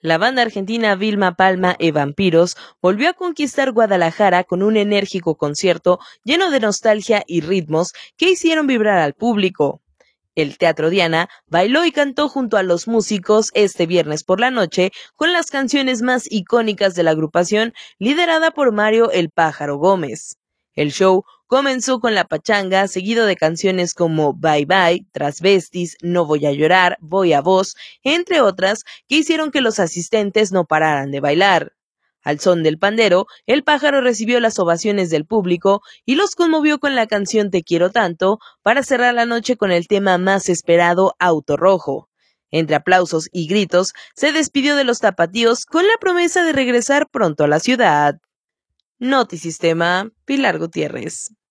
La banda argentina Vilma Palma e Vampiros volvió a conquistar Guadalajara con un enérgico concierto lleno de nostalgia y ritmos que hicieron vibrar al público. El Teatro Diana bailó y cantó junto a los músicos este viernes por la noche con las canciones más icónicas de la agrupación liderada por Mario El Pájaro Gómez. El show comenzó con la pachanga, seguido de canciones como Bye Bye, Transvestis, No Voy a Llorar, Voy a Vos, entre otras, que hicieron que los asistentes no pararan de bailar. Al son del pandero, el pájaro recibió las ovaciones del público y los conmovió con la canción Te quiero tanto, para cerrar la noche con el tema más esperado, Auto Rojo. Entre aplausos y gritos, se despidió de los tapatíos con la promesa de regresar pronto a la ciudad. Notisistema, Pilar Gutiérrez.